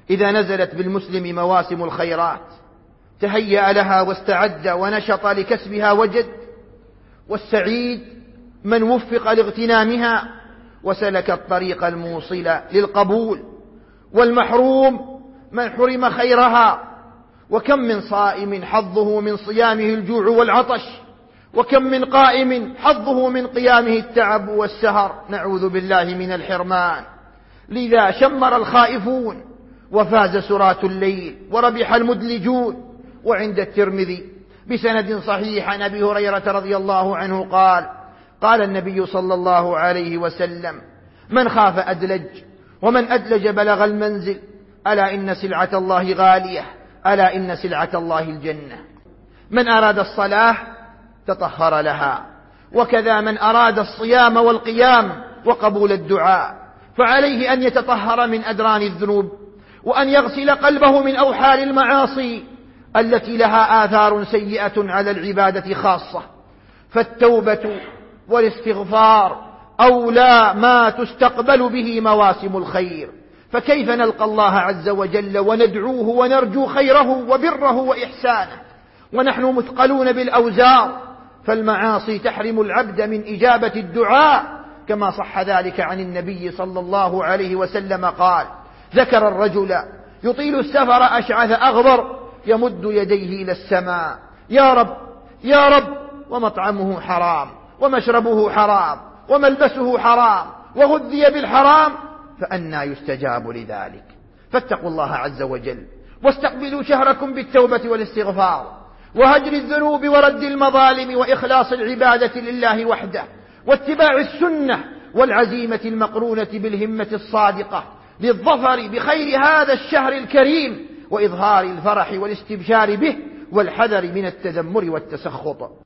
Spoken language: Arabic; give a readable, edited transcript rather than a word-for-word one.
إذا نزلت بالمسلم مواسم الخيرات تهيأ لها واستعد ونشط لكسبها وجد، والسعيد من وفق لاغتنامها وسلك الطريق الموصل للقبول، والمحروم من حرم خيرها. وكم من صائم حظه من صيامه الجوع والعطش، وكم من قائم حظه من قيامه التعب والسهر، نعوذ بالله من الحرمان. لذا شمر الخائفون وفاز سراة الليل وربح المدلجون. وعند الترمذي بسند صحيح عن أبي هريرة رضي الله عنه قال: قال النبي صلى الله عليه وسلم: من خاف أدلج، ومن أدلج بلغ المنزل، ألا إن سلعة الله غالية، ألا إن سلعة الله الجنة. من أراد الصلاة تطهر لها، وكذا من أراد الصيام والقيام وقبول الدعاء فعليه أن يتطهر من أدران الذنوب، وأن يغسل قلبه من أوحال المعاصي التي لها آثار سيئة على العبادة خاصة. فالتوبة والاستغفار أولى ما تستقبل به مواسم الخير. فكيف نلقى الله عز وجل وندعوه ونرجو خيره وبره وإحسانه ونحن مثقلون بالأوزار؟ فالمعاصي تحرم العبد من إجابة الدعاء، كما صح ذلك عن النبي صلى الله عليه وسلم قال: ذكر الرجل يطيل السفر أشعث أغبر يمد يديه إلى السماء: يا رب يا رب، ومطعمه حرام ومشربه حرام وملبسه حرام وغذي بالحرام، فأنى يستجاب لذلك؟ فاتقوا الله عز وجل واستقبلوا شهركم بالتوبة والاستغفار وهجر الذنوب ورد المظالم وإخلاص العبادة لله وحده، واتباع السنة والعزيمة المقرونة بالهمة الصادقة للظفر بخير هذا الشهر الكريم وإظهار الفرح والاستبشار به، والحذر من التذمر والتسخط.